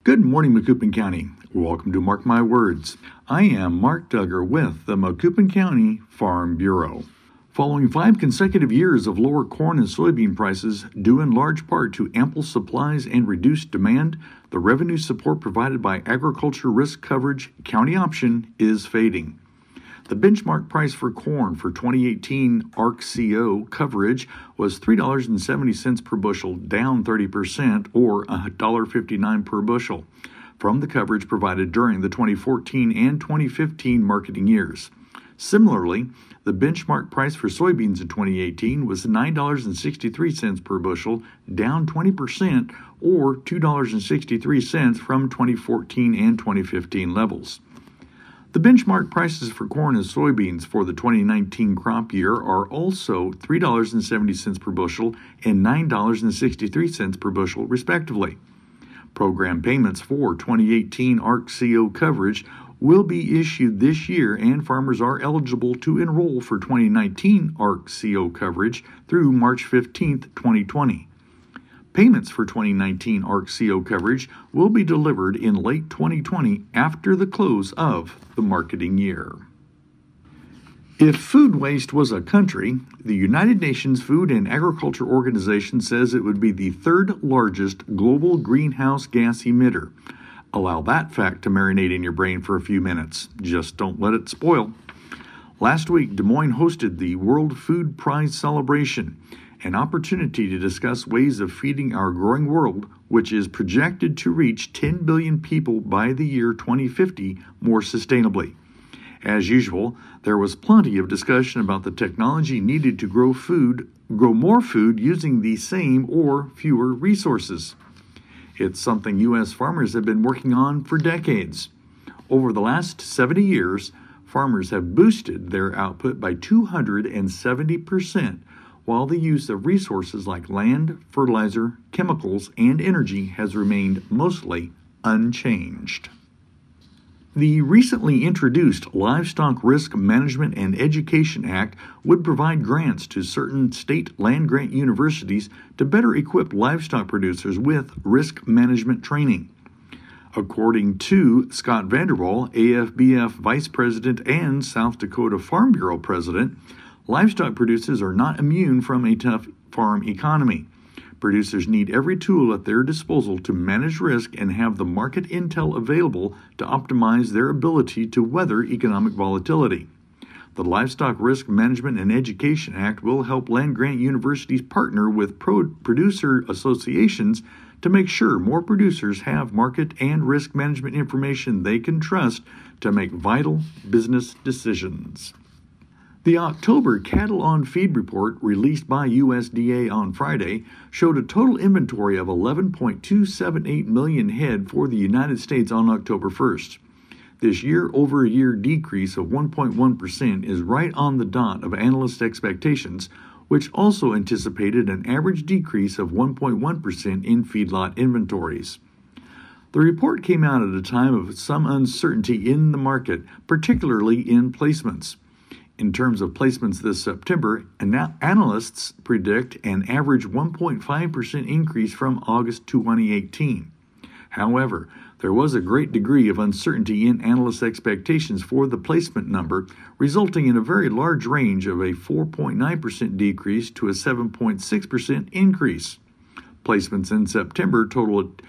Good morning, Macoupin County. Welcome to Mark My Words. I am Mark Duggar with the Macoupin County Farm Bureau. Following 5 consecutive years of lower corn and soybean prices, due in large part to ample supplies and reduced demand, the revenue support provided by Agriculture Risk Coverage County Option is fading. The benchmark price for corn for 2018 ARC-CO coverage was $3.70 per bushel, down 30% or $1.59 per bushel from the coverage provided during the 2014 and 2015 marketing years. Similarly, the benchmark price for soybeans in 2018 was $9.63 per bushel, down 20% or $2.63 from 2014 and 2015 levels. The benchmark prices for corn and soybeans for the 2019 crop year are also $3.70 per bushel and $9.63 per bushel, respectively. Program payments for 2018 ARC-CO coverage will be issued this year, and farmers are eligible to enroll for 2019 ARC-CO coverage through March 15, 2020. Payments for 2019 ARC-CO coverage will be delivered in late 2020 after the close of the marketing year. If food waste was a country, the United Nations Food and Agriculture Organization says it would be the third largest global greenhouse gas emitter. Allow that fact to marinate in your brain for a few minutes. Just don't let it spoil. Last week, Des Moines hosted the World Food Prize Celebration, an opportunity to discuss ways of feeding our growing world, which is projected to reach 10 billion people by the year 2050 more sustainably. As usual, there was plenty of discussion about the technology needed to grow more food using the same or fewer resources. It's something U.S. farmers have been working on for decades. Over the last 70 years, farmers have boosted their output by 270%, while the use of resources like land, fertilizer, chemicals, and energy has remained mostly unchanged. The recently introduced Livestock Risk Management and Education Act would provide grants to certain state land-grant universities to better equip livestock producers with risk management training. According to Scott Vanderwall, AFBF Vice President and South Dakota Farm Bureau President, livestock producers are not immune from a tough farm economy. Producers need every tool at their disposal to manage risk and have the market intel available to optimize their ability to weather economic volatility. The Livestock Risk Management and Education Act will help land-grant universities partner with producer associations to make sure more producers have market and risk management information they can trust to make vital business decisions. The October Cattle on Feed report released by USDA on Friday showed a total inventory of 11.278 million head for the United States on October 1st. This year-over-year decrease of 1.1% is right on the dot of analyst expectations, which also anticipated an average decrease of 1.1% in feedlot inventories. The report came out at a time of some uncertainty in the market, particularly in placements. In terms of placements this September, analysts predict an average 1.5% increase from August 2018. However, there was a great degree of uncertainty in analyst expectations for the placement number, resulting in a very large range of a 4.9% decrease to a 7.6% increase. Placements in September totaled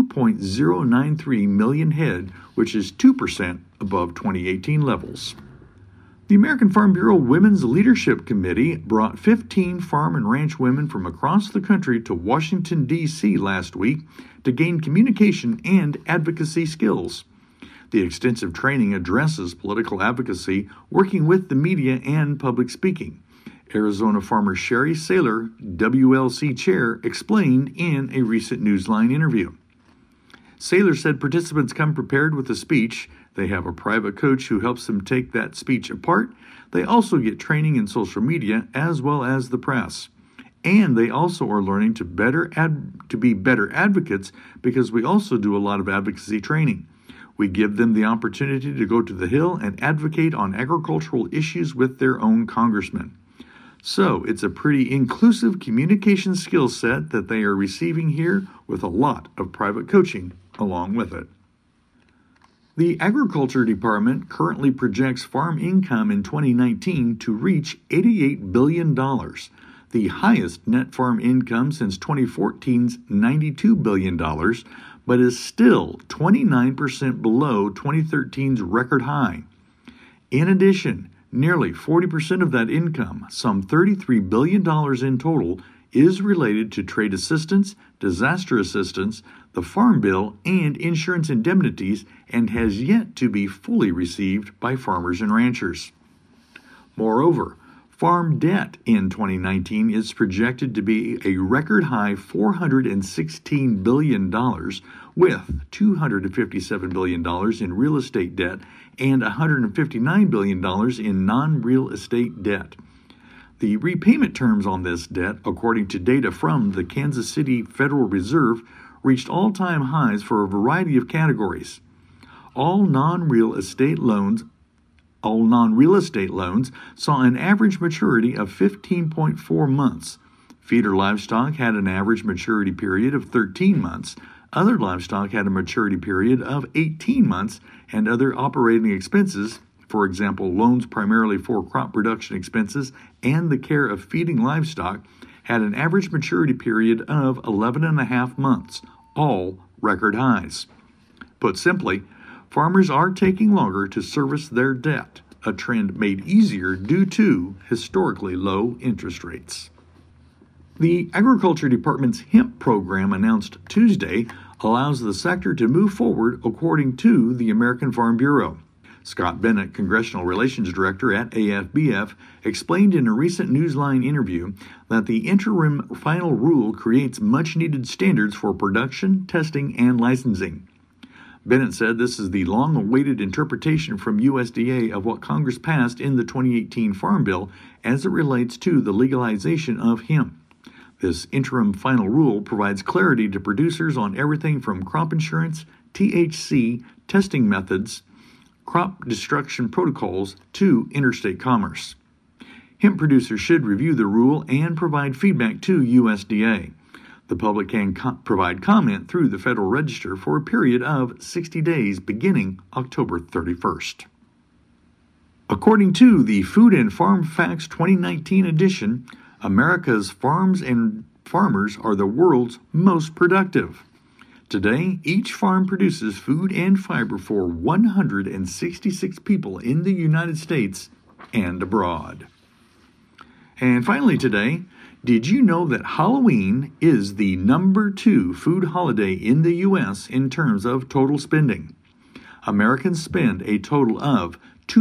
2.093 million head, which is 2% above 2018 levels. The American Farm Bureau Women's Leadership Committee brought 15 farm and ranch women from across the country to Washington, D.C. last week to gain communication and advocacy skills. The extensive training addresses political advocacy, working with the media, and public speaking. Arizona farmer Sherry Saylor, WLC chair, explained in a recent Newsline interview. Saylor said participants come prepared with a speech. They have a private coach who helps them take that speech apart. They also get training in social media as well as the press. And they also are learning to be better advocates, because we also do a lot of advocacy training. We give them the opportunity to go to the Hill and advocate on agricultural issues with their own congressman. So it's a pretty inclusive communication skill set that they are receiving here, with a lot of private coaching along with it. The Agriculture Department currently projects farm income in 2019 to reach $88 billion, the highest net farm income since 2014's $92 billion, but is still 29% below 2013's record high. In addition, nearly 40% of that income, some $33 billion in total, is related to trade assistance, disaster assistance, the Farm Bill, and insurance indemnities, and has yet to be fully received by farmers and ranchers. Moreover, farm debt in 2019 is projected to be a record high $416 billion, with $257 billion in real estate debt and $159 billion in non-real estate debt. The repayment terms on this debt, according to data from the Kansas City Federal Reserve, reached all-time highs for a variety of categories. All non-real estate loans saw an average maturity of 15.4 months. Feeder livestock had an average maturity period of 13 months. Other livestock had a maturity period of 18 months, and other operating expenses, for example, loans primarily for crop production expenses and the care of feeding livestock, had an average maturity period of 11.5 months, all record highs. Put simply, farmers are taking longer to service their debt, a trend made easier due to historically low interest rates. The Agriculture Department's hemp program announced Tuesday allows the sector to move forward according to the American Farm Bureau. Scott Bennett, Congressional Relations Director at AFBF, explained in a recent Newsline interview that the interim final rule creates much-needed standards for production, testing, and licensing. Bennett said this is the long-awaited interpretation from USDA of what Congress passed in the 2018 Farm Bill as it relates to the legalization of hemp. This interim final rule provides clarity to producers on everything from crop insurance, THC, testing methods, crop destruction protocols, to interstate commerce. Hemp producers should review the rule and provide feedback to USDA. The public can provide comment through the Federal Register for a period of 60 days beginning October 31st. According to the Food and Farm Facts 2019 edition, America's farms and farmers are the world's most productive. Today, each farm produces food and fiber for 166 people in the United States and abroad. And finally today, did you know that Halloween is the number 2 food holiday in the U.S. in terms of total spending? Americans spend a total of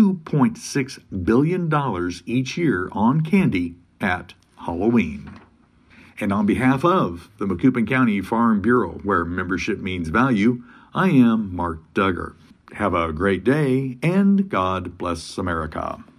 $2.6 billion each year on candy at Halloween. And on behalf of the Macoupin County Farm Bureau, where membership means value, I am Mark Duggar. Have a great day, and God bless America.